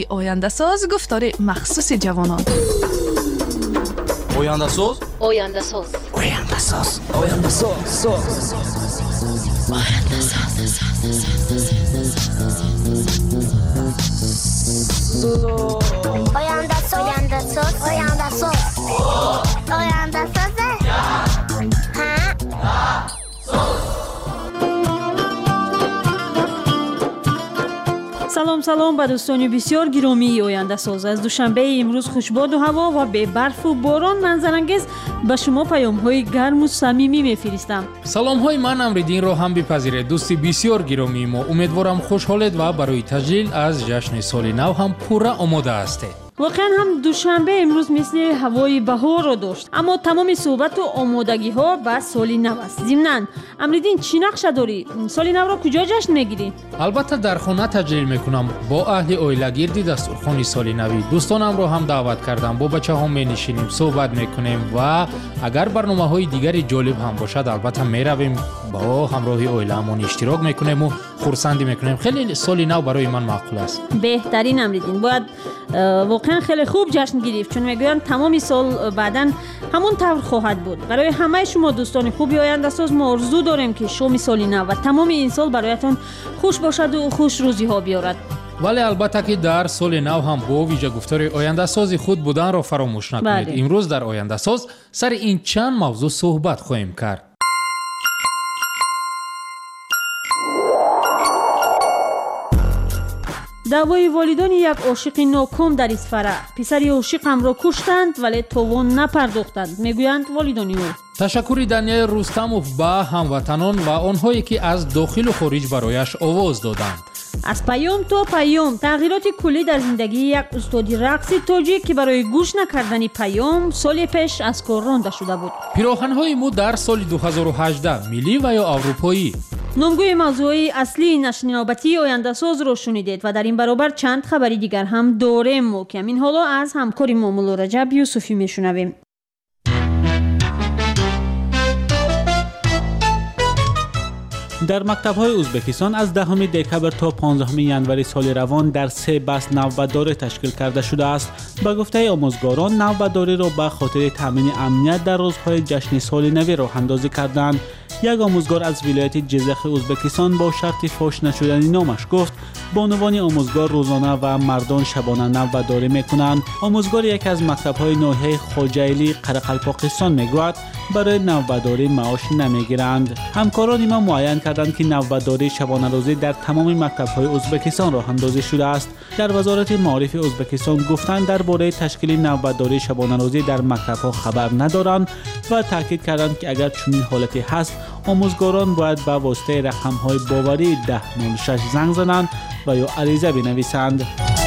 آینده ساز گفتار مخصوص جوانان. آینده ساز، آینده ساز، آینده ساز، آینده ساز، آینده ساز. آینده ساز، آینده ساز، آینده ساز، آینده ساز. سلام به دوستانی بسیار گرامی آینده ساز. از دوشنبه امروز خوشباد و هوا و به برف و باران منظرانگیز به شما پیام های گرم و صمیمی میفرستم. سلام های من امریدین رو هم بپذیرید. دوستی بسیار گرامی ما، امیدوارم خوشحالید و برای تجلیل از جشن سال نو هم پورا آماده هستید. واقعا هم دوشنبه امروز مثل هوای بهار رو داشت، اما تمام صحبت و آمادگی ها به سال نو است. ضمناً امریدین چی نقشه داری؟ سال نو رو کجا جشن میگیری؟ البته در خانه تجلیل میکنم با اهل اویله گردی دستورخوان سال نوی. دوستانم رو هم دعوت کردم، با بچه ها مینشینیم، صحبت میکنیم و اگر برنامه های دیگری جالب هم باشد البته میرویم با همراهی اویله‌مون اشتراک میکنیم و خرسندی میکنیم. خیلی سال نو برای من معقول است. بهترین امریدین، باید واقعا خیلی خوب جشن گرفت، چون میگویند تمام سال بعداً همون طور خواهد بود. برای همه شما دوستان خوبی آینده ساز ما آرزو داریم که شام سال نو و تمام این سال برایتان خوش باشد و خوش روزی ها بیارد. ولی البته که در سال نو هم با ویژه گفتار آینده سازی خود بودن را فراموش نکنید. بله. امروز در آینده ساز سر این چند موضوع صحبت خواهیم کرد. دعوای والدان یک عاشق ناکام در اسفره. پسری عاشقم را کشتند ولی تاوان نپرداختند، میگویند والدان او. تشکر دانیل رستموف به هموطنان و آنهایی که از داخل و خارج برایش آواز دادند. از پیام تا پیام، تغییرات کلی در زندگی یک استاد رقص تاجیک که برای گوش نکردن پیام سال پیش از کار رانده شده بود. پیراهن‌های مو در سال 2018 ملی و یا اروپایی. نامگوی موضوعی اصلی نشر نوبتی آینده ساز رو شنیدید و در این برابر چند خبری دیگر هم داریم محکم. این حالا از همکاری مولا رجب یوسفی میشنویم. در مکتب‌های ازبکستان از 10 دکبر تا 15 ینوری سال روان در 3 بس نوبتداری تشکیل کرده شده است. به گفته آموزگاران نوبتداری را به خاطر تامین امنیت در روزهای جشن سال نو راه اندازی کردند. یک آموزگار از ولایت جزخ ازبکستان با شرط فاش نشدن نامش گفت بانوان آموزگار روزانه و مردان شبانه نوبتداری میکنند. آموزگار یک از مکتب‌های ناحیه خوجایلی قرقلپاکستان میگوید برای نوبتداری معاش نمیگیرند. همکاران ما معین کردند که نوبتداری شبانه روزی در تمام مکتب‌های ازبکستان راه اندازی شده است. در وزارت معارف ازبکستان گفتند درباره تشکیل نوبتداری شبانه روزی در مکتب‌ها خبر ندارند و تاکید کردند که اگر چنین حالتی هست آموزگاران باید به واسطه رقم‌های باوری 1006 زنگ زنند و یا عریضه بنویسند.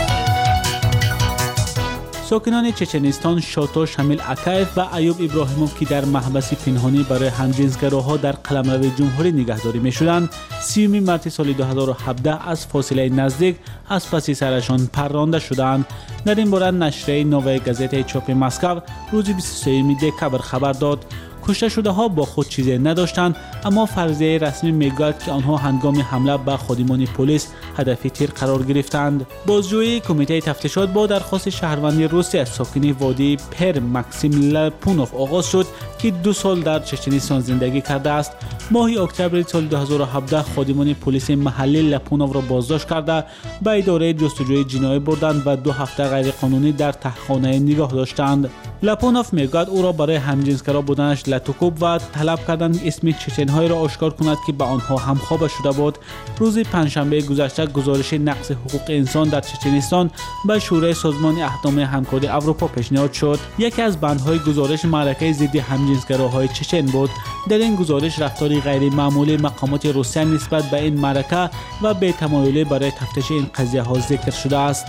ساکنان چچنستان شاتا شمیل اکایف و ایوب ابراهیموف که در محبس پنهانی برای همجنسگراها در قلمرو جمهوری نگهداری می‌شدند 30 مارس سال 2017 از فاصله نزدیک از پس سرشان پرانده شدند. در این باره نشریه نوای گازت چاپ مسکو روز 23 دکبر خبر داد. کشته شده ها با خود چیزی نداشتند، اما فرضیه رسمی میگوید که آنها هنگام حمله به خادمان پلیس هدف تیر قرار گرفتند. بازجویی کمیته تفتیشات با درخواست شهروندی روسی از ساکن وادی پر ماکسیم لپونوف آغاز شد که 2 سال در چچنستان زندگی کرده است. ماه اکتبر سال 2017 خادمان پلیس محلی لپونوف را بازداشت کرده به اداره جستجوی جنایی بردند و 2 هفته غیرقانونی در تحقیقخانه نگاه داشتند. لپونوف میگوید او را برای همجنسگرا بودنش لطوکوب و طلب کردند اسم چچن‌های را آشکار کند که به آنها همخوابه شده بود. روز پنجشنبه گذشته گزارش نقض حقوق انسان در چچنستان به شورای سازمان احکام همکاری اروپا پیشنهاد شد. یکی از بندهای گزارش معرکه ضد همجنسگراهای چچن بود. در این گزارش رفتاری غیر معمولی مقامات روسیه نسبت به این معرکه و بی‌تمایلی برای تفتیش این قضیه ها ذکر شده است.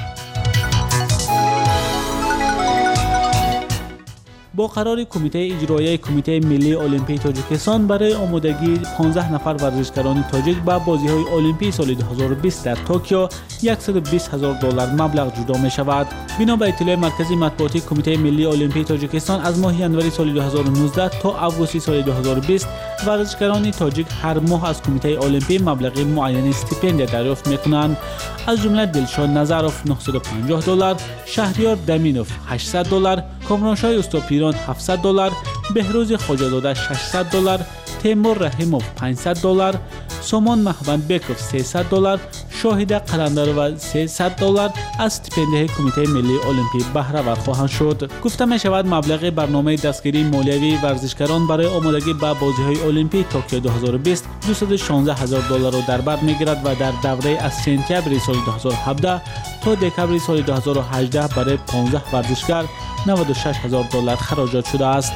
با قرار کمیته اجرایی کمیته ملی المپیک تاجیکستان برای آمادگی 15 نفر ورزشکاران تاجیک به بازی‌های المپیک سال 2020 در توکیو $120,000 مبلغ جدا می شود. بنا به اطلاع مرکزی مطبوعاتی کمیته ملی المپیک تاجیکستان از ماه ژانویه سال 2019 تا آگوست سال 2020 ورزشکاران تاجیک هر ماه از کمیته المپی مبلغ معین استیپندیه دریافت میکنند. از جمله دلشان نظروف $950، شهریار دمینوف $800، کامرانشاه استوپیران $700، بهروز خواجه‌زاده $600، تیمور رحیموف $500، سامان محمدبکوف $300، شاهد قلندرو $300 از استیپندیه کمیته ملی المپی بهره ور خواهند شد. گفته می شود مبلغ برنامه دستگیری مالیوی ورزشکاران برای آمادگی به بازی‌های المپی توکیو 2020 $216,000 را در بر میگیرد و در دوره از سپتامبر سال 2017 تا دکمبر سال 2018 برای 15 ورزشکار $96,000 خراجات شده است.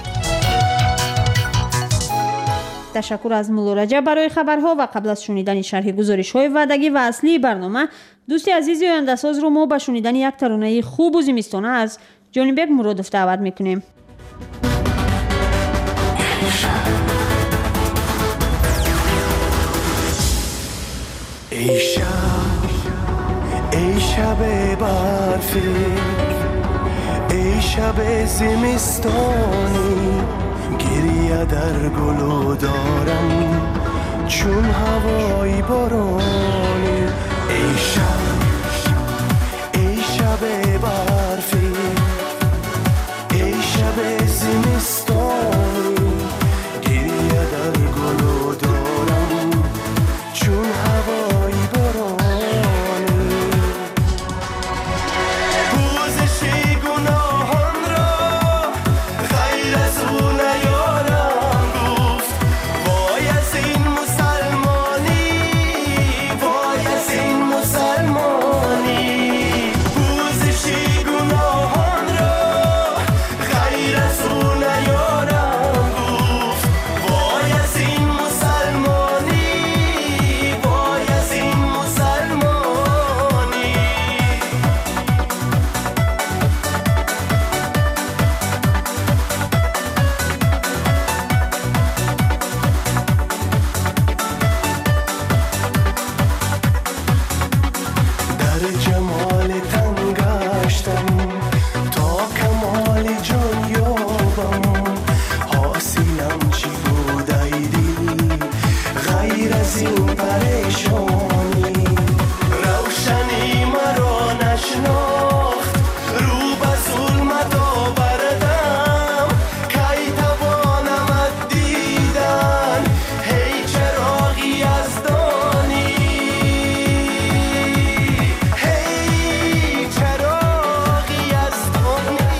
تشکر از مولا رجب برای خبرها و قبل از شنیدن شرح گزارش‌های وعدگی و اصلی برنامه، دوستی عزیزی آینده‌ساز رو ما به شنیدن یک ترانه خوب و زمستانه از جانبک مرادوف دعوت میکنیم. ای شب برفی، ای شب زمستانی، گریه در گلو دارم چون هوای بارانی. ای شب برفی، ای شب زمستانی، گریه در گلو دارم چون هوای بارانی. پوزش گناهان را غیر از او نیارم گفت. وای از این مسلمانی، وای از این مسلمانی. پوزش گناهان را غیر از او نیارم گفت. وای از این مسلمانی، وای از این مسلمانی. در جمال تنگشتم تا کمال جان یابم. حاصلم چی بود ای دل غیر از این پریشانی. روشنی مرا نشناخت، رو به ظلمت آوردم. کی توانمت دیدن هی چراغی یزدانی. هی چراغی یزدانی.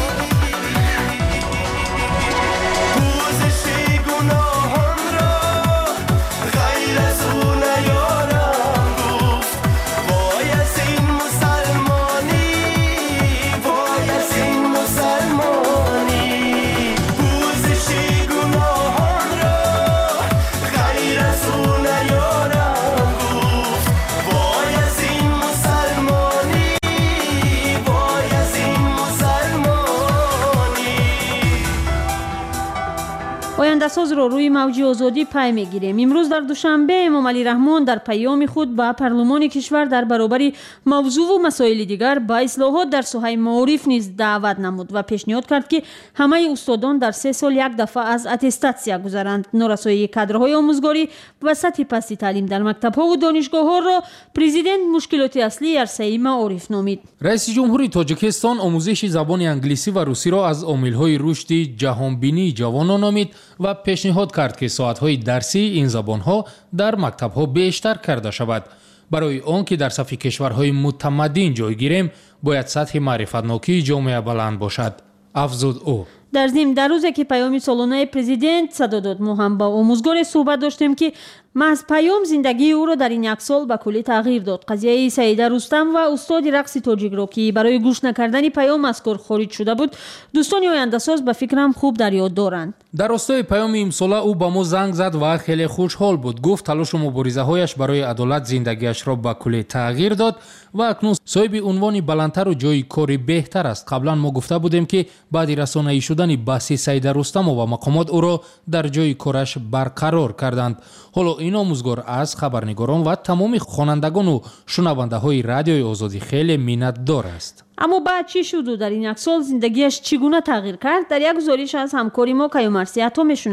پوزش گناهان را غیر از او نیارم گفت. وای از این مسلمانی، وای از این مسلمانی. پوزش گناهان را غیر از او نیارم گفت. وای از این مسلمانی، وای از این مسلمانی. آینده‌ساز رو روی موج آزادی پی میگیریم. امروز در دوشنبه امام علی رحمان در پیام خود به پارلمان کشور در برابر موضوع و مسائل دیگر با اصلاحات در ساحه معارف نیز دعوت نمود و پیشنهاد کرد که همه استادان در 3 سال یک دفعه از اتستاسیا گذرند. نارسایی کادرهای آموزگاری و سطح پستی تعلیم در مکتب‌ها و دانشگاه‌ها را پرزیدنت مشکلات اصلی عرصه معارف نامید. رئیس جمهوری تاجیکستان آموزش زبان انگلیسی و روسی را از عامل‌های رشد جهانبینی جوانان نامید و پیشنهاد کرد که ساعت‌های درسی این زبان‌ها در مکتب‌ها بیشتر کرده شود. برای آنکه در صف کشورهای متمدن جای گیریم، باید سطح معرفت‌ناکی جامعه بلند باشد، افزود او. در ضمن در روزی که پیام سالانه پرزیدنت صدا داد، ما هم با آموزگار صحبت داشتیم که محض پیام زندگی او را در این یک سال به کلی تغییر داد. قضیه سعیده رستم و استاد رقص تاجیک را که برای گوش نکردن پیام از کار خارج شده بود، دوستان آینده‌ساز به فکرم خوب در یاد دارند. در راستای پیام امساله او با ما زنگ زد و خیلی خوشحال بود. گفت تلاش و مبارزه‌هایش برای عدالت زندگیش را به کلی تغییر داد و اکنون صاحب عنوان بلندتر و جای کاری بهتر است. قبلا ما گفته بودیم که بعد رسانه‌ای شدن بحث سعیده رستم و مقامات او را در جای کارش برقرار کردند. حالا این آموزگار از خبرنگاران و تمام خوانندگان و شنونده‌های رادیوی آزادی خیلی منتدار است. اما بعد چی شد و در این یک سال زندگیش چگونه تغییر کرد؟ در یک گزارش از همکاری ما کیومرثی عطا میشنویم.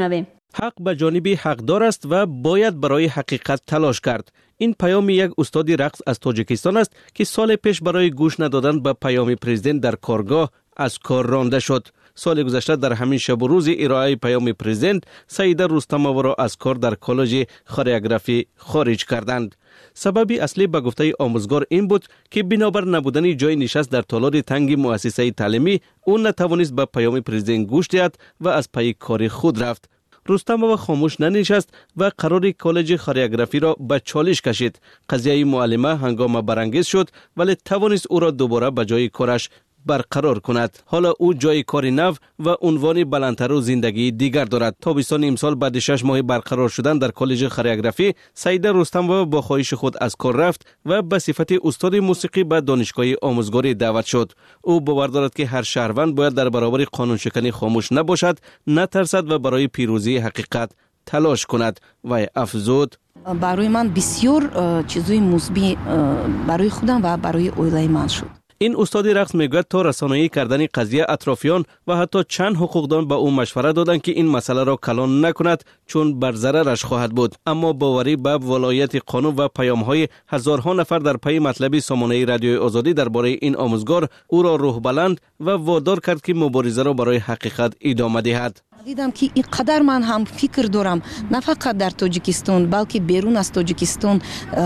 حق به جانب حقدار است و باید برای حقیقت تلاش کرد. این پیام یک استاد رقص از تاجیکستان است که سال پیش برای گوش ندادن به پیام پرزیدنت در کارگاه از کار رانده شد. سال گذشته در همین شب و روز ارائه پیام پرزیدنت سعیده رستمова را از کار در کالج خورئوگرافی خارج کردند. سبب اصلی به گفته آموزگار این بود که بنابر نبودن جای نشست در تالار تنگ مؤسسه تعلیمی او نتوانست به پیام پرزیدنت گوش دهد و از پی کار خود رفت. رستمova خاموش ننشست و قرار کالج خورئوگرافی را به چالش کشید. قضیه معلمه هنگام برانگیز شد ولی توانست او را دوباره به جای کارش برقرار کند. حالا او جای کار نو و عنوان بلندتر و زندگی دیگر دارد. تابستان امسال بعد 6 ماه برقرار شدن در کالج خورئوگرافی سعیده رستمova با خواهش خود از کار رفت و به صفت استاد موسیقی به دانشگاه آموزگاری دعوت شد. او باور دارد که هر شهروند باید در برابر قانون شکنی خاموش نباشد، نترسد و برای پیروزی حقیقت تلاش کند. و افزود: برای من بسیار چیزای مثبت برای خودم و برای اویلای من شد. این استاد رقص میگوید تا رسانه‌ای کردن قضیه اطرافیان و حتی چند حقوقدان به او مشوره دادند که این مسئله را کلان نکند چون بر ضررش خواهد بود، اما باوری به ولایت قانون و پیام‌های هزارها نفر در پی مطلب سامانه رادیوی آزادی درباره این آموزگار او را روح بلند و وادار کرد که مبارزه را برای حقیقت ادامه دهد. دیدم که اینقدر من هم فکر دارم نه فقط در تاجیکستان بلکه بیرون از تاجیکستان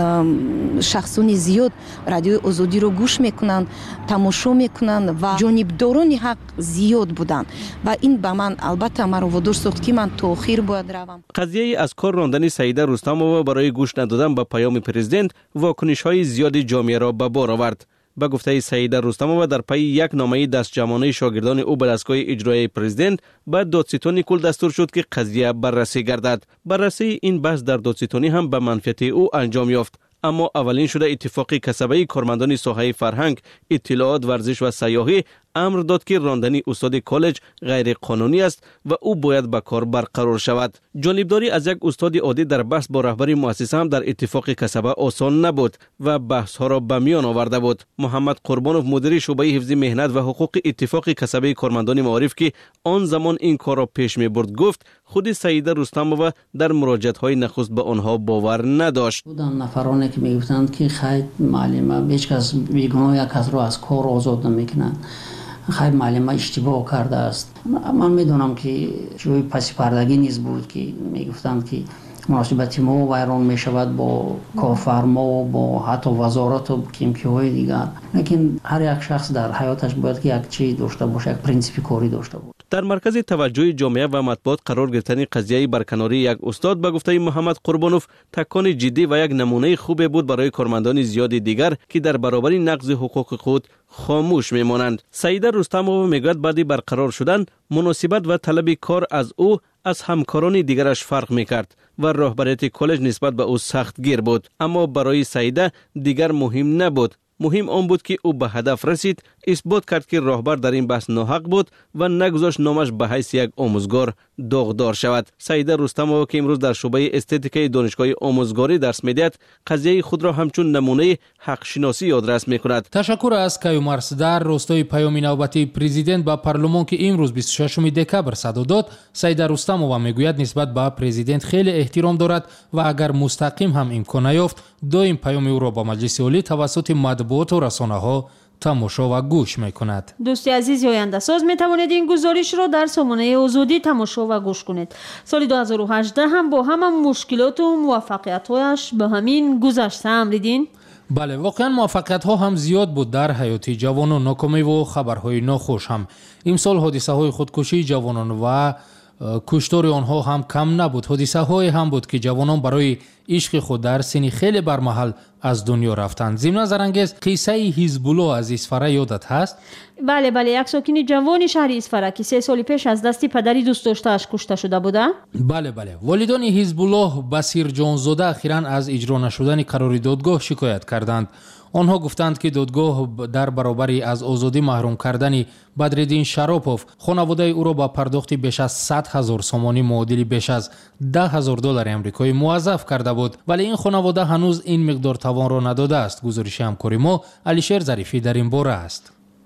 شخصان زیاد رادیوی آزادی رو گوش میکنند، تماشا میکنند و جانبداران حق زیاد بودند و این به من البته مرا وادار ساخت که من تا آخر باید روم. قضیه از کار راندن سعیده رستمova برای گوش ندادن به پیام پرزیدنت واکنش‌های زیادی جامعه را به بار آورد. به گفته سعیده رستمova در پی یک نامه دستجمعانه شاگردان او به دستگاه اجرایی پرزیدنت به دادستان نیکول دستور شد که قضیه بررسی گردد. بررسی این بحث در دادستانی هم به منفعت او انجام یافت، اما اولین شده اتفاق کسبه کارمندان ساحه فرهنگ، اطلاعات، ورزش و سیاحی امر داد که راندن استاد کالج غیر قانونی است و او باید به کار برقرار شود. جانبداری از یک استاد عادی در بحث با رهبر مؤسسه هم در اتفاق کسبه آسان نبود و بحث ها را به میان آورده بود. محمد قربانوف مدیر شعبه حفظ مهنت و حقوق اتفاق کسبه کارمندان معارف که آن زمان این کار را پیش می برد گفت خود سعیده رستمova در مراجعت های نخست به آنها باور نداشت. بودن نفرانی که میگفتند که خیر معلم هیچ کس بیگناه یک کس را از کار آزاد نمیکنند، خیر معلم اشتباه کرده است. من میدونم که جوی پس پردگی نیز بود که میگفتند که مناسبت ما ویران میشود با کارفرما و با حتی وزارت و کیمکی‌های دیگر، لیکن هر یک شخص در حیاتش باید که یک چیز داشته باشه، یک پرینسیپ کاری داشته باشه. در مرکز توجه جامعه و مطبوعات قرار گرفتن قضیه برکناری یک استاد به گفته محمد قربانوف تکان جدی و یک نمونه خوب بود برای کارمندان زیاد دیگر که در برابر نقض حقوق خود خاموش میمانند. سعیده رستمova میگوید بعد برقرار شدن مناسبت و طلب کار از او از همکاران دیگرش فرق میکرد و رهبریت کالج نسبت به او سخت گیر بود، اما برای سعیده دیگر مهم نبود. مهم آن بود که او به هدف رسید، اثبات کرد که راهبر در این بحث ناحق بود و نگذاشت نامش به حیث یک آموزگار داغدار شود. سعیده رستمova که امروز در شعبه استتیکای دانشگاه آموزگاری درس میدهد قضیه خود را همچون نمونه حق شناسی آدرس میکند. تشکر از کیومرس در راستای پیام نوبتی پرزیدنت به پارلمان که امروز 26 دکبر صدا داد. سعیده رستمova میگوید نسبت به پرزیدنت خیلی احترام دارد و اگر مستقیم هم امکان نیافت دائم پیام او را با مجلس عالی توسط مطبوعات و رسانه ها تماشا و گوش میکند. دوستی عزیز آینده ساز می توانید این گزارش را در سامانه آزادی تماشا و گوش کنید. سال 2018 هم با همه مشکلات و موفقیت‌هایش به همین گذشته امریدین؟ بله، واقعا موفقیت ها هم زیاد بود در حیات جوانان، ناکامی و خبرهای ناخوش هم. امسال حادثه های خودکشی جوانان و کشتار آنها هم کم نبود. حادثه های هم بود که جوانان برای عشق خود در سنی خیلی برمحل از دنیا رفتند. ضمن زرانگیز قصه حزب الله از اسفره یادت هست؟ بله، یک ساکن جوان شهر اسفره که 3 سال پیش از دست پدری دوست داشته‌اش کشته شده بوده. بله، والدان حزب الله بصیر جانزاده اخیراً از اجرا نشدن قرار دادگاه شکایت کردند. آنها گفتند که دادگاه در برابر از آزادی محروم کردن بدرالدین شراپوف خانواده او را با پرداخت بیش از 100,000 سومانی معادل بیش از $10,000 آمریکایی موظف کرده بود، ولی این خانواده هنوز این مقدار توان را نداده است. گزارش همکار ما علیشیر ظریفی در این باره است.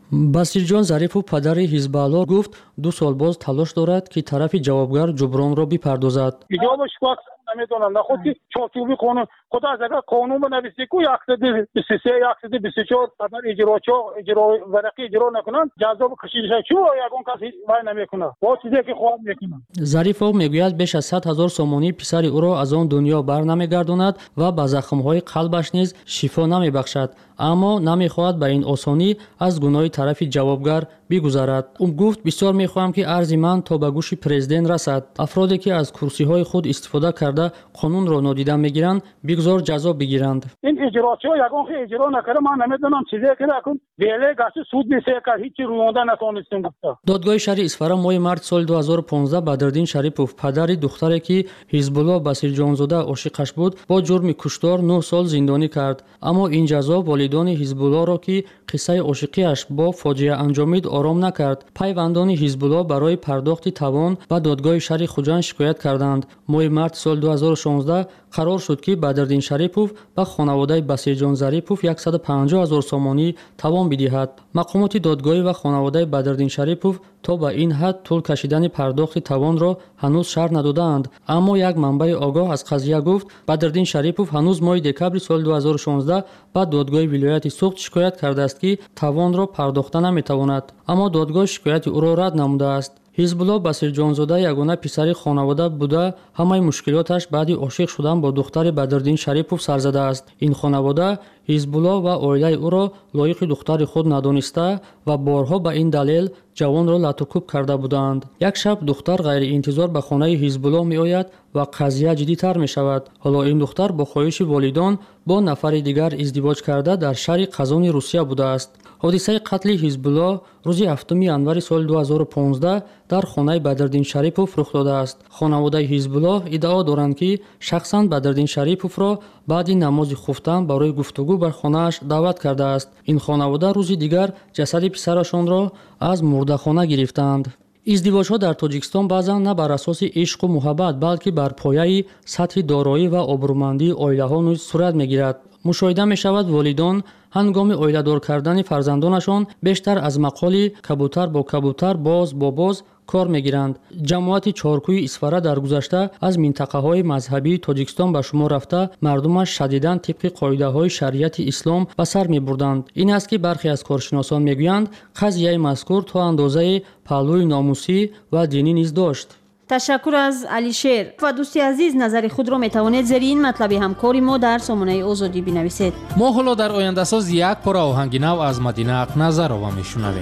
басирҷон зарипов падари ҳизбалло гуфт 2 сол боз талош дорад ки тарафи ҷавобгар ҷубронро бипардозад. نمیدونم نه خود که چارچوبی قانون خدا از اگر قانون بنویسی که 123 124 قدر اجرا ورقی اجرا نکنن جذاب کشیدش چو یگون کسی وای نمیکنه با چیزی که خواب میکنه. ظریفов میگوید بیش از 100,000 سومونی پسر او را از آن دنیا بر نمیگرداند و به زخم‌های قلبش نیز شفا نمیبخشد، اما نمیخواهد به این آسانی از گناه طرف جوابگر بگذرد. او گفت بسیار میخواهم که عرض من تا به گوش پرزیدنت رسد. افرادی که از کرسی‌های خود استفاده کرده قانون را نادیده میگیرند بگذار جزا بگیرند. این اجراچو یگون که اجرا نکنه من نمیدونم چیزی که نکن بیله گاش سود میشه که هیچ روونده نتونستیم گفته. دادگاه شهر اصفهان ماه مارس سال 2015 بدردین شریپов پدر دختری که حزب الله بصیرجانزاده عاشقش بود با جرم کشتار 9 سال زندانی کرد، اما این جزا والدان حزب الله را که قصه عاشقیش با فاجعه انجامید آرام نکرد. پیوندان حزب الله برای پرداخت توان به دادگاه شهر خوجند شکایت کردند. ماه مارس سال 2016 قرار شد که بدردین شریپов به خانواده بصیرجان ظریپov 150,000 سومانی توان بدهد. مقامات دادگاهی و خانواده بدردین شریپov تا به این حد طول کشیدن پرداخت توان را هنوز شرح ندادند، اما یک منبع آگاه از قضیه گفت بدردین شریپov هنوز ماه دکبر سال 2016 به دادگاه ولایت سوخت شکایت کرده است که توان را پرداخته نمیتواند، اما دادگاه شکایت او را رد نموده است. حزب الله بصیرجانزاده یگانه پسر خانواده بوده، همه مشکلاتش بعد عاشق شدن با دختر بدردین شریپov سر زده است. این خانواده حزب الله و عائله او را لایق دختر خود ندانسته و بارها به این دلیل جوان را لطوکوب کرده بودند. یک شب دختر غیر انتظار به خانه حزب الله می آید و قضیه جدی‌تر می شود. حالا این دختر با خواهش والدان با نفر دیگر ازدواج کرده در شهر قزان روسیه بوده است. حادثه قتل حزب الله روز 7 январи سال 2015 در خانه بدردین شریپov رخ داده است. خانواده حزب الله ادعا دارند که شخصاً بدردین شریپov را بعد نماز خفتن برای گفتگو بر خانه‌اش دعوت کرده است. این خانواده روز دیگر جسد پسرشان را از مرده‌خانه گرفتند. ازدواج‌ها در تاجیکستان بعضاً نه بر اساس عشق و محبت بلکه بر پایه سطح دارایی و آبرومندی عائله‌ها نیز صورت می‌گیرد. مشاهده می‌شود والدان هنگام عائله‌دار کردن فرزندانشان بیشتر از مقاله کبوتر با کبوتر باز با باز کار می‌گیرند. جماعت چارکوی اصفهان در گذشته از منطقه‌های مذهبی تاجیکستان به شما رفته مردمش شدیداً طبق قاعده‌های شریعت اسلام به سر می‌بردند. این است که برخی از کارشناسان می‌گویند قضیه مذکور تا اندازه پهلوی ناموسی و دینی نیز داشت. تشکر از علیشیر. و دوستی عزیز نظر خود را میتوانید زیر این مطلب همکاری ما در سامانه آزادی بنویسید. ما حالا در آینده ساز یک پاره آهنگ نو از مدینه اقنظر را میشنویم.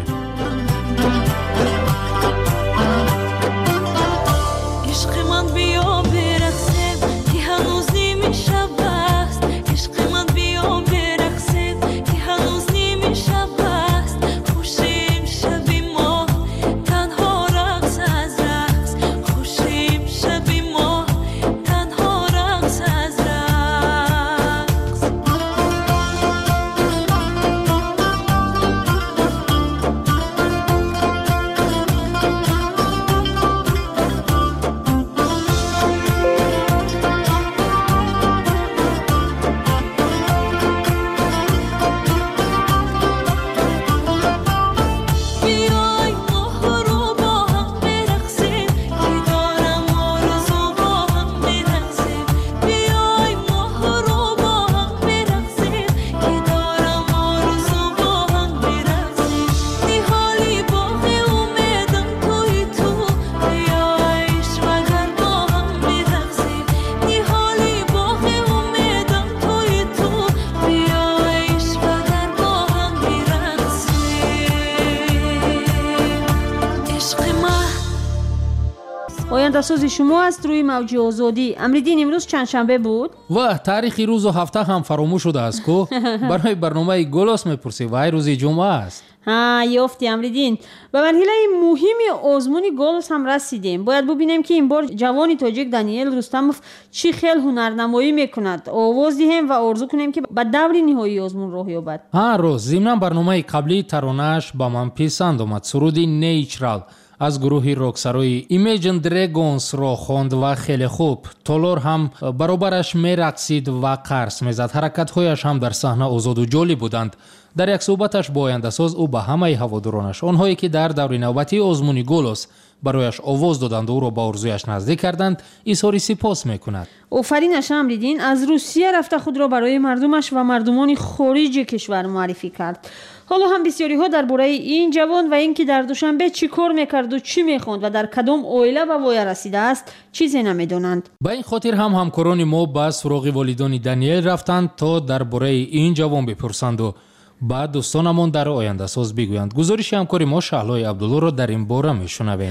آینده‌ساز شما است روی موج آزادی. امریدین امروز چند شنبه بود؟ و تاریخ روز و هفته هم فراموش شده است کو برای برنامه گلوس میپرسی وای روز جمعه است. یافتی امریدین. به مرحله مهم آزمون گلوس هم رسیدیم. باید ببینیم که این بار جوان تاجیک دانیل رستموف چی خیل هنرنمایی میکند. آواز دهیم و آرزو کنیم که به دور نهایی آزمون راه یابد. روز ضمن برنامه قبلی ترانه‌اش با من پسند آمد. سرودی نیچرال аз гурӯҳи роксарои Imagine Dragons-ро хонд ва хеле хуб. Толор ҳам баробараш мерақсид ва қарс мезад. ҳаракатҳояш ҳам дар саҳна озоду ҷолиб буданд. дар як суҳбаташ бо ояндасоз ӯ ба ҳамаи ҳаводоронаш, онҳое ки дар даври навбатии озмуни «Голос» барояш овоз доданд ӯро ба орзуяш наздик карданд, изҳори сипос мекунад. офарина шамридин аз Русия рафта худро барои мардумаш ва мардумони хориҷи кишвар муаррифӣ кард. ҳоло ҳам бисёриҳо дар бораи ин ҷавон ва ин ки дар Душанбе чӣ кор мекарду чӣ мехонд ва дар кадом оила ба воя расидааст чизе намедонанд. ба ин хотир ҳам ҳамкорони мо ба суроғи волидони Даниэл рафтанд то дар бораи ин ҷавон бипурсанду ба дӯстонамон дар ояндасоз бигӯянд. гузориши ҳамкори мо Шаҳлои Абдуллоро дар ин бора мешунавем.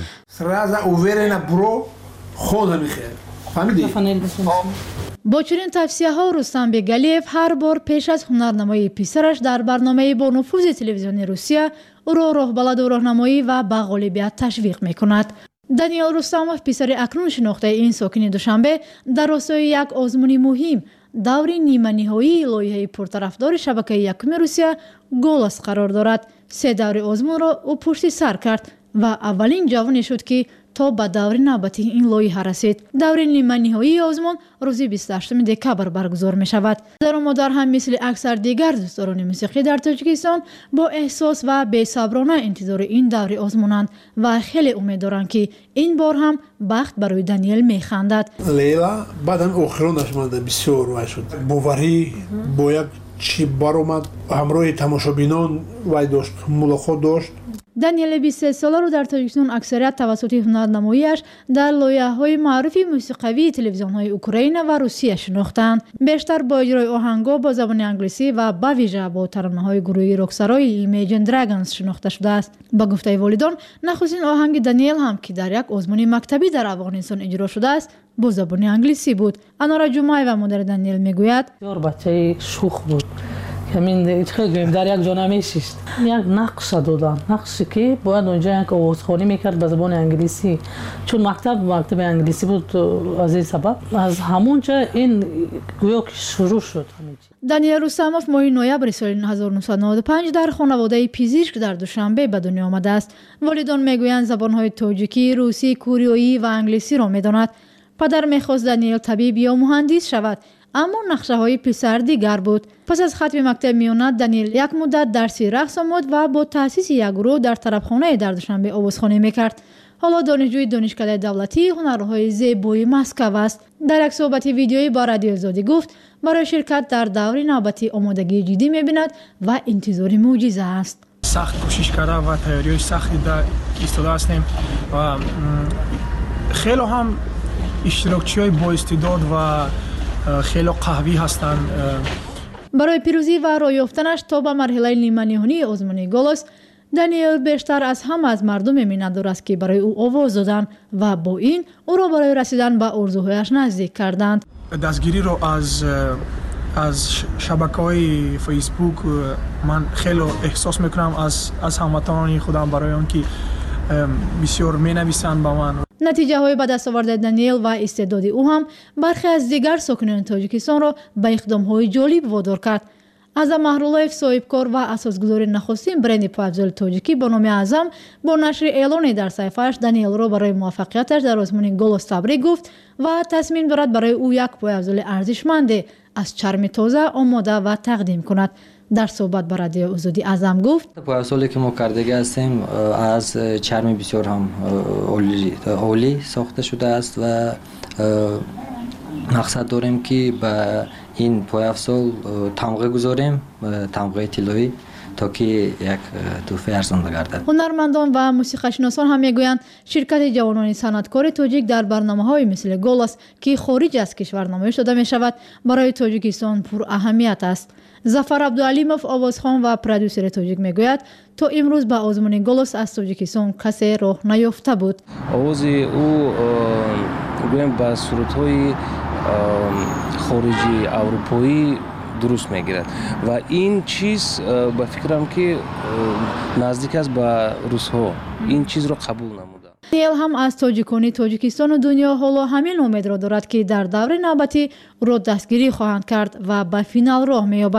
бо чунин тавсияҳо Рустам Бегалиев ҳар бор пеш аз ҳунарнамоии писараш дар барномаи бонуфузи телевизиони Русия ӯро роҳбаладу роҳнамоӣ ва ба ғолибият ташвиқ мекунад. Даниэл Рустамов, писари акнун шинохтаи ин сокини Душанбе, дар ростои як озмуни муҳим даври ниманиҳоии лоиҳаи пуртарафдори шабакаи якуми Русия «Голос» қарор дорад. се даври озмунро ӯ пушти сар кард ва аввалин ҷавоне шуд ки то ба даври навбатии ин лоиҳа расид. даври ниманиҳоии озмун рӯзи 28 декабр баргузор мешавад. зару модар ҳам мисли аксар дигар дӯстдорони мусиқӣ дар Тоҷикистон бо эҳсос ва бесаброна интизори ин даври озмунанд ва хеле умед доранд ки ин бор ҳам бахт барои Даниэл механдад. Лейла баъдан охиронаш манда бисёр вай шуд. Боварӣ бо як чӣ баромад ҳамроҳи тамошобинон вай дошт, мулоқот дошт. Даниэл 23 соларо дар Тоҷикистон аксарият тавассути ҳунарнамоиаш дар лоиҳаҳои маъруфи мусиқавии телевизионҳои Украина ва Русия шинохтаанд. бештар бо иҷрои оҳангҳо бо забони англисӣ ва ба вижа бо таронаҳои гурӯҳи роксарои Imagine Dragons шинохта шудааст. ба гуфтаи волидон, нахустин оҳанги Даниэл ҳам ки дар як озмуни мактабӣ дар Афғонистон иҷро шудааст, бо забони англисӣ буд. Анора Ҷумаева, модари Даниэл, мегӯяд: бачаи шух буд. дар як ҷо намешишт. як нақша додам, нақше ки бояд онҷо як овозхонӣ мекард ба забони англисӣ. чун мактаби англисӣ буд, аз ин сабаб аз ҳамон ҷо ин гӯё ки шурӯъ шуд. Даниэл Рустамов моҳи ноябри соли 1995 дар хонаводаи пизишк дар Душанбе ба дунё омадааст. волидон мегӯянд забонҳои тоҷикӣ, русӣ, кӯриёӣ ва англисиро медонад. падар мехост Даниэл табиб ё муҳандис шавад, аммо нақшаҳои писар дигар буд. пас аз хатми мактаби миёнат Даниэл як муддат дарси рақс омӯд ва бо таъсиси як гурӯҳ дар тарабхонае дар Душанбе овозхонӣ мекард. ҳоло донишҷӯи донишкадаи давлатии ҳунарҳои зебоии Москав аст. дар як суҳбати видеоӣ ба Радиои Озодӣ гуфт барои ширкат дар даври навбатӣ омодагии ҷиддӣ мебинад ва интизори мӯъҷиза аст. сахт кӯшиш карда ва тайёриҳои сахти истода ҳастем ва хело ҳам иштирокчиҳои боистеъдод ва хело қаҳвӣ ҳастанд. барои пирӯзӣ ва роҳ ёфтанаш то ба марҳилаи ниманиҳонии озмуни «Голос», Даниэл бештар аз ҳама аз мардуме миннатдор аст ки барои ӯ овоз доданд ва бо ин ӯро барои расидан ба орзуҳояш наздик карданд. дастгириро аз шабакаҳои фейсбук ман хело эҳсос мекунам аз ҳамватанони худам, барои он ки бисёр менависанд ба ман. натиҷаҳои ба дастовардаи Даниэл ва истеъдоди ӯ ҳам бархе аз дигар сокинони Тоҷикистонро ба иқдомҳои ҷолиб водор кард. Азам Маҳруллоев, соҳибкор ва асосгузори нахустин бренди пояфзоли тоҷикӣ бо номи Азам, бо нашри эълоне дар саҳифааш Даниэлро барои муваффақияташ дар озмуни «Голос» табрик гуфт ва тасмим дорад барои ӯ як пояфзоли арзишманде аз чарми тоза омода ва тақдим кунад. дар суҳбат ба Радиои Озодӣ Азам гуфт: пояфзоле ки мо кардага ҳастем аз чарми бисёр ҳам олӣ сохта шудааст ва мақсад дорем ки ба ин пояфзол тамға гузорем, тамғаи тиллоӣ, то ки як тӯҳфаи арзонда гардад. ҳунармандон ва мусиқашиносон ҳам мегӯянд ширкати ҷавонони санъаткори тоҷик дар барномаҳои мисли «Голос», ки хориҷ аз кишвар намоиш дода мешавад, барои Тоҷикистон пураҳамият аст. Зафар Абдуалимов, овозхон ва продюсери тоҷик, мегӯяд то имрӯз ба озмуни «Голос» аз Тоҷикистон касе роҳ наёфта буд. овози ӯ гӯем ба сурудҳои хориҷи аврупоӣ дуруст мегирад ва ин чиз ба фикрам ки наздик аст ба русҳо. ин чизро қабул намуда. Даниэл ҳам аз тоҷикони Тоҷикистону дунё ҳоло ҳамин умедро дорад ки дар даври навбатӣ ӯро дастгирӣ хоҳанд кард ва ба финал роҳ меёбад.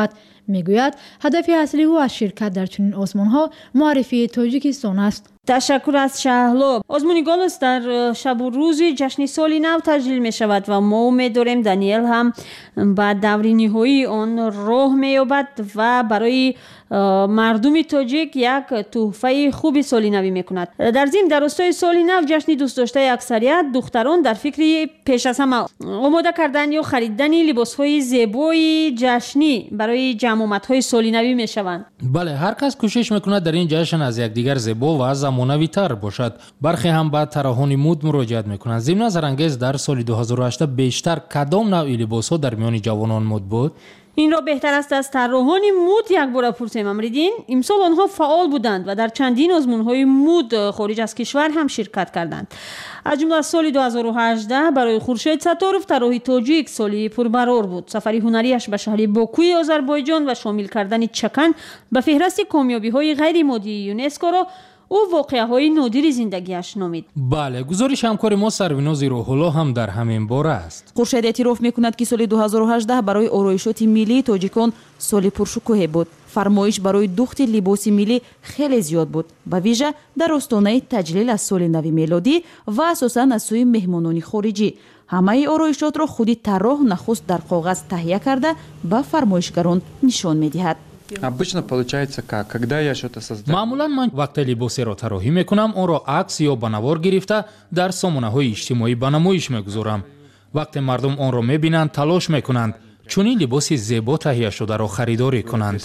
میگوید هدف اصلی او از شرکت در چنین آزمون‌ها معرفی تاجیکستان است. تشکر از شهلا. آزمون گالس در شب و روز جشن سال نو تجلیل می شود و ما امید داریم دانیل هم بعد دوری نهایی آن راه می یابد و برای مردم تاجیک یک تحفه خوبی سال نوی می کند. در ضمن در راستای سال نو جشن دوست داشته اکثریت دختران در فکر پیش از همه آماده کردن یا خریدن لباس های زیبای جشنی برای جمعیت سال نوی می شوند. بله، هر کس کوشش میکند در این جشن از یکدیگر زیبا و زمانوی تر باشد. برخی هم به طراحان مد مراجعت میکنند. ضمن نظرانگیز در سال 2008 بیشتر کدام نوع لباس ها در میان جوانان مد بود؟ این را بهتر است از طراحان مد یک بار پرسیم. امریدین امسال آنها فعال بودند و در چندین آزمون‌های مد خارج از کشور هم شرکت کردند. از جمله سال 2018 برای خورشید ستاروف طراح تاجیک سالی پربرار بود. سفر هنریش به شهر باکوی آذربایجان و شامل کردن چکن به فهرست کامیابی‌های غیر مادی یونسکو را او واقعه‌های نادر زندگیش نامید. بله، گزارش همکار ما سروناز روح‌الله هم در همین باره است. خورشید اعتراف می‌کند که سال 2018 برای آرایشات ملی تاجیکان سال پرشکوه بود. فرمایش برای دوخت لباس ملی خیلی زیاد بود، به ویژه در آستانه تجلیل از سال نو میلادی و اساساً از سوی مهمانان خارجی. همه آرایشات را خودی طراح نخست در کاغذ تهیه کرده به فرمایشگران نشان می‌دهد. Обычно получается как, когда я что-то создаю. معمولا من وقتی لباسی را طراحی میکنم آن را عکس یا بنوار گرفته در سامانه‌های اجتماعی به نمایش میگذارم. وقتی مردم آن را میبینند تلاش میکنند چون این لباس زیبا تهیه شده را خریداری کنند.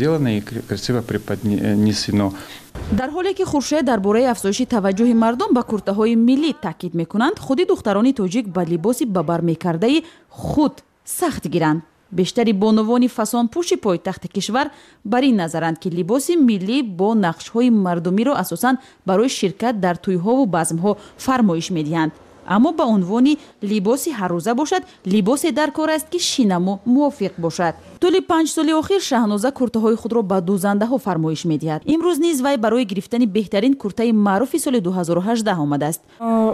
در حالی که خورشید درباره افزایش توجه مردم به کرته‌های ملی تاکید میکنند، خودی دختران تاجیک به لباس به بر میکرده خود سخت گیرند. بیشتری بانوان فسان پوش پایتخت کشور بر این نظرند که لباس ملی با نقش‌های مردمی را اساساً برای شرکت در توی‌ها و بزم‌ها فرمایش می‌دهند. اما به عنوان لباس هر روزه باشد، لباس در کار است که شینما موافق باشد. طول 5 سال اخیر شهنازه کرته‌های خود را به دوزنده‌ها فرمایش می‌دهد. امروز نیز وی برای گرفتن بهترین کرته معروف سال 2018 آمده است.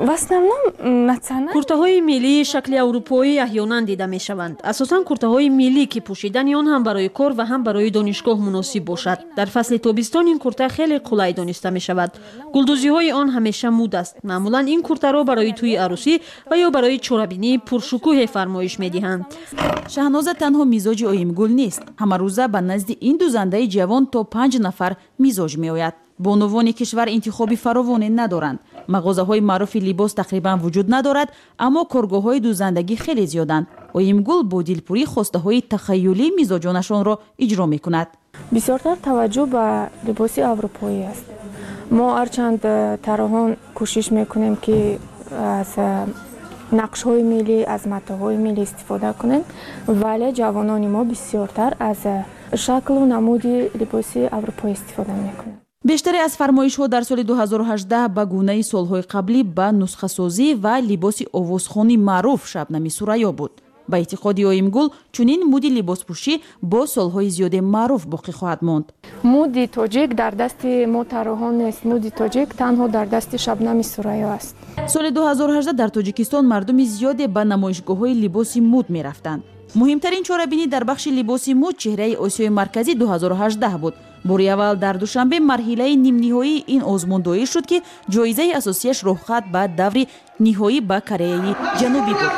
کرته‌های ملی شکل اروپایی احیانا دیده می‌شوند. اساساً کرته‌های ملی که پوشیدن آن هم برای کار و هم برای دانشگاه مناسب باشد. در فصل تابستان این کرته خیلی قلای دانسته می‌شود. گلدوزی‌های آن همیشه مد است. معمولاً این کرته را برای توی عروسی و یا برای چورابینی پرشکوه فرمایش می‌دهند. شهنازه تنها مزاج گل نیست. همه روزه به نزد این دوزنده جوان تا 5 نفر مزاج می آید. بانوان کشور انتخابی فراوانی ندارند. مغازه‌های معروف لباس تقریبا وجود ندارد، اما کارگاه‌های دوزندگی خیلی زیادند. اویم گل با دلپوری خواسته‌های تخیلی مزاجانشان را اجرا می‌کند. بسیارتر توجه به لباس اروپایی است. ما هرچند طراحان کوشش می‌کنیم که از نقش‌های ملی، از متاهای ملی استفاده کنند، ولی جوانان ما بسیارتر از شکل و نمود لباس اروپایی استفاده می‌کنند. بیشتری از فرمایش‌ها در سال 2018 به گونه سال‌های قبلی به نسخه سازی و لباس آوازخوانی معروف شبنمی سوریا بود. به اعتقاد اویم گل چنین مد لباس پوشی با سال‌های زیاد معروف باقی خواهد ماند. مد تاجیک در دست ما طراحان نیست. مد تاجیک تنها در دست شبنمی سوریا است. سال 2018 در تاجیکستان مردم زیادی به نمایشگاه‌های لباس مد می‌رفتند. مهمترین چاره‌بینی در بخش لباس مد چهره آسیای مرکزی 2018 بود. باری اول در دوشنبه مرحله نیم نهایی این آزمون دایر شد که جایزه اساسیش رخصت به دور نهایی به کره جنوبی بود.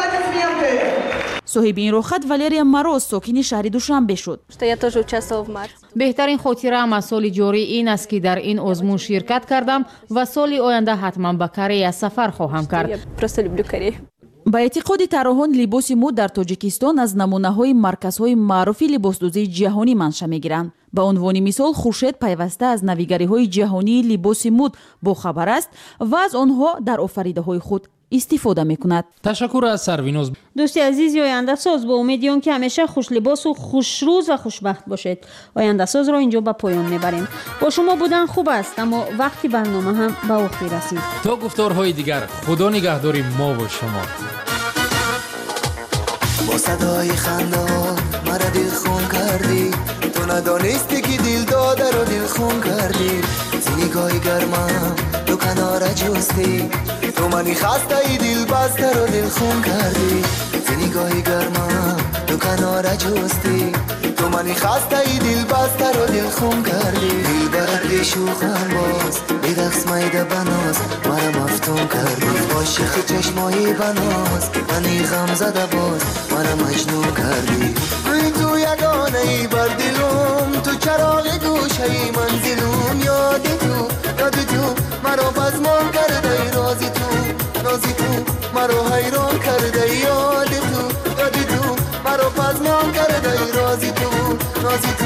صاحب این رخصت والریا ماروز ساکن شهر دوشنبه شد. بهترین خاطره‌ام از سال جاری این است که در این آزمون شرکت کردم و سال آینده حتما به کره سفر خواهم کرد. با اعتقاد طراحان لباس مد در تاجیکستان از نمونه‌های مرکزهای معروف لباسدوزی جهانی منشأ می‌گیرند. به عنوان مثال خورشید پیوسته از نویگری‌های جهانی لباس مد با خبر است و از آنها در آفریده‌های خود استفاده می‌کند. تشکر از سروینوز. دوستی عزیز، آینده ساز با امیدیم که همیشه خوش لباس و خوش روز و خوشبخت باشید. آینده ساز را اینجا به پایان میبریم. با شما بودن خوب است، اما وقتی برنامه هم به آخر رسید. تا گفتارهای دیگر، خدا نگهدار ما و شما. با صدای خندان مرا دلخون کردی، تو ندانستی که دل داده رو دلخون کردی. نگاهی گرمم تو کنار جستی، تو منی خسته ای دل بسته رو دلخون کردی. نگاهی گرمم تو کنار جستی تو منی خسته ای دل بسته رو دل خون کردی دل برد بشوخم باز بیدخص مایده بناز مرا مفتون کردی عاشق چشمایی بناز منی غم زده باز مرا مجنون کردی تو یگانه ای بر دلم تو چراغ گوشه ای منزلم یاد تو مرا بزمان کرده رازی تو مرا حیران کرده یاد تو مرا بزمان کرده رازی تو